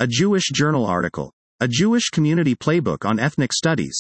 A Jewish Journal article. A Jewish Community Playbook on Ethnic Studies.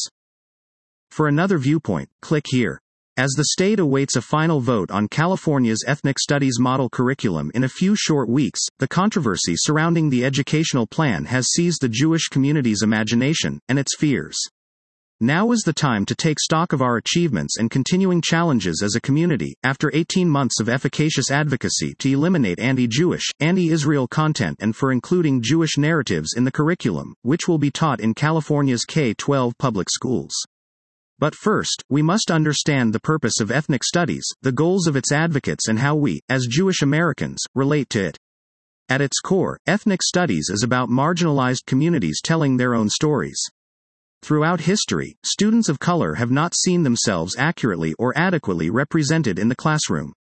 For another viewpoint, click here. As the state awaits a final vote on California's Ethnic Studies model curriculum in a few short weeks, the controversy surrounding the educational plan has seized the Jewish community's imagination and its fears. Now is the time to take stock of our achievements and continuing challenges as a community, after 18 months of efficacious advocacy to eliminate anti-Jewish, anti-Israel content and for including Jewish narratives in the curriculum, which will be taught in California's K-12 public schools. But first, we must understand the purpose of ethnic studies, the goals of its advocates and how we, as Jewish Americans, relate to it. At its core, ethnic studies is about marginalized communities telling their own stories. Throughout history, students of color have not seen themselves accurately or adequately represented in the classroom.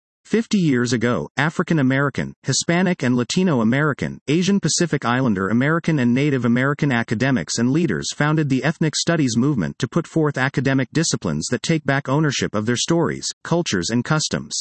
50 years ago, African American, Hispanic and Latino American, Asian Pacific Islander American and Native American academics and leaders founded the ethnic studies movement to put forth academic disciplines that take back ownership of their stories, cultures and customs.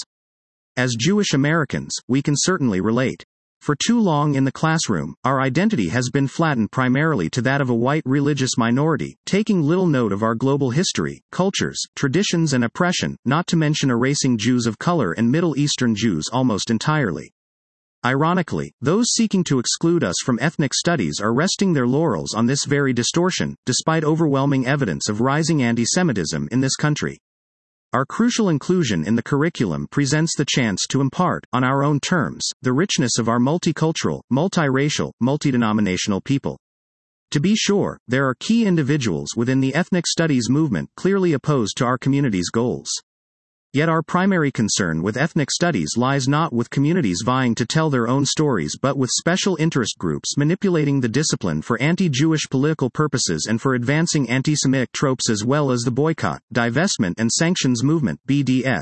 As Jewish Americans, we can certainly relate. For too long in the classroom, our identity has been flattened primarily to that of a white religious minority, taking little note of our global history, cultures, traditions and oppression, not to mention erasing Jews of color and Middle Eastern Jews almost entirely. Ironically, those seeking to exclude us from ethnic studies are resting their laurels on this very distortion, despite overwhelming evidence of rising anti-Semitism in this country. Our crucial inclusion in the curriculum presents the chance to impart, on our own terms, the richness of our multicultural, multiracial, multidenominational people. To be sure, there are key individuals within the ethnic studies movement clearly opposed to our community's goals. Yet our primary concern with ethnic studies lies not with communities vying to tell their own stories but with special interest groups manipulating the discipline for anti-Jewish political purposes and for advancing anti-Semitic tropes as well as the boycott, divestment and sanctions movement (BDS).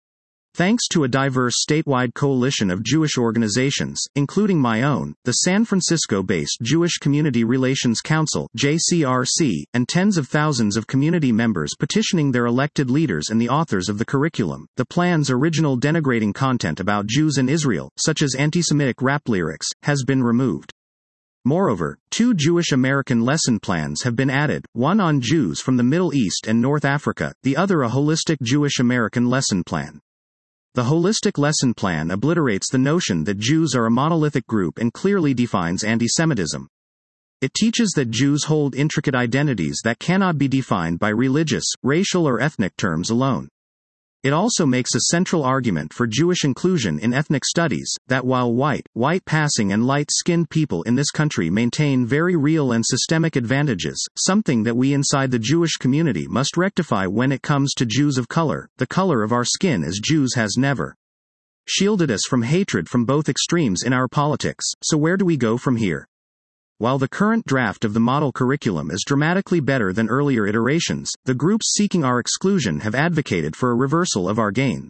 Thanks to a diverse statewide coalition of Jewish organizations, including my own, the San Francisco-based Jewish Community Relations Council (JCRC), and tens of thousands of community members petitioning their elected leaders and the authors of the curriculum, the plan's original denigrating content about Jews and Israel, such as anti-Semitic rap lyrics, has been removed. Moreover, 2 Jewish American lesson plans have been added, one on Jews from the Middle East and North Africa, the other a holistic Jewish American lesson plan. The holistic lesson plan obliterates the notion that Jews are a monolithic group and clearly defines anti-Semitism. It teaches that Jews hold intricate identities that cannot be defined by religious, racial or ethnic terms alone. It also makes a central argument for Jewish inclusion in ethnic studies, that while white-passing and light-skinned people in this country maintain very real and systemic advantages, something that we inside the Jewish community must rectify when it comes to Jews of color, the color of our skin as Jews has never shielded us from hatred from both extremes in our politics, so where do we go from here? While the current draft of the model curriculum is dramatically better than earlier iterations, the groups seeking our exclusion have advocated for a reversal of our gains.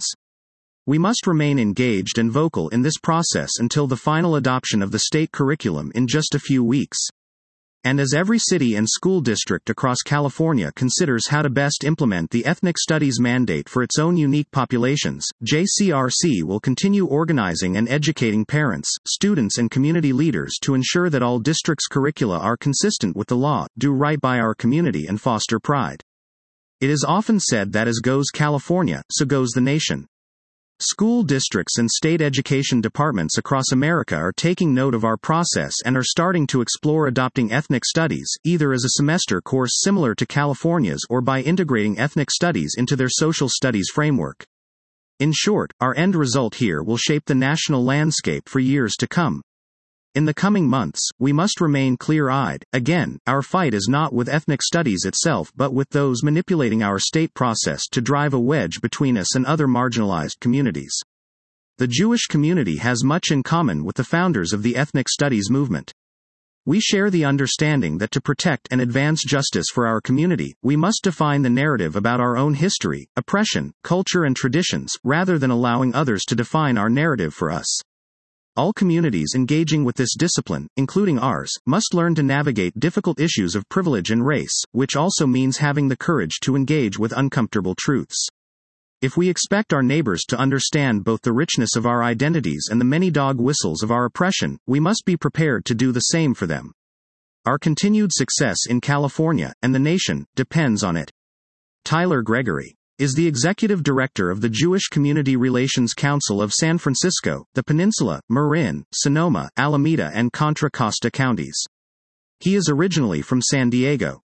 We must remain engaged and vocal in this process until the final adoption of the state curriculum in just a few weeks. And as every city and school district across California considers how to best implement the ethnic studies mandate for its own unique populations, JCRC will continue organizing and educating parents, students and community leaders to ensure that all districts' curricula are consistent with the law, do right by our community and foster pride. It is often said that as goes California, so goes the nation. School districts and state education departments across America are taking note of our process and are starting to explore adopting ethnic studies, either as a semester course similar to California's or by integrating ethnic studies into their social studies framework. In short, our end result here will shape the national landscape for years to come. In the coming months, we must remain clear-eyed. Again, our fight is not with ethnic studies itself but with those manipulating our state process to drive a wedge between us and other marginalized communities. The Jewish community has much in common with the founders of the ethnic studies movement. We share the understanding that to protect and advance justice for our community, we must define the narrative about our own history, oppression, culture and traditions, rather than allowing others to define our narrative for us. All communities engaging with this discipline, including ours, must learn to navigate difficult issues of privilege and race, which also means having the courage to engage with uncomfortable truths. If we expect our neighbors to understand both the richness of our identities and the many dog whistles of our oppression, we must be prepared to do the same for them. Our continued success in California, and the nation, depends on it. Tyler Gregory is the executive director of the Jewish Community Relations Council of San Francisco, the Peninsula, Marin, Sonoma, Alameda and Contra Costa counties. He is originally from San Diego.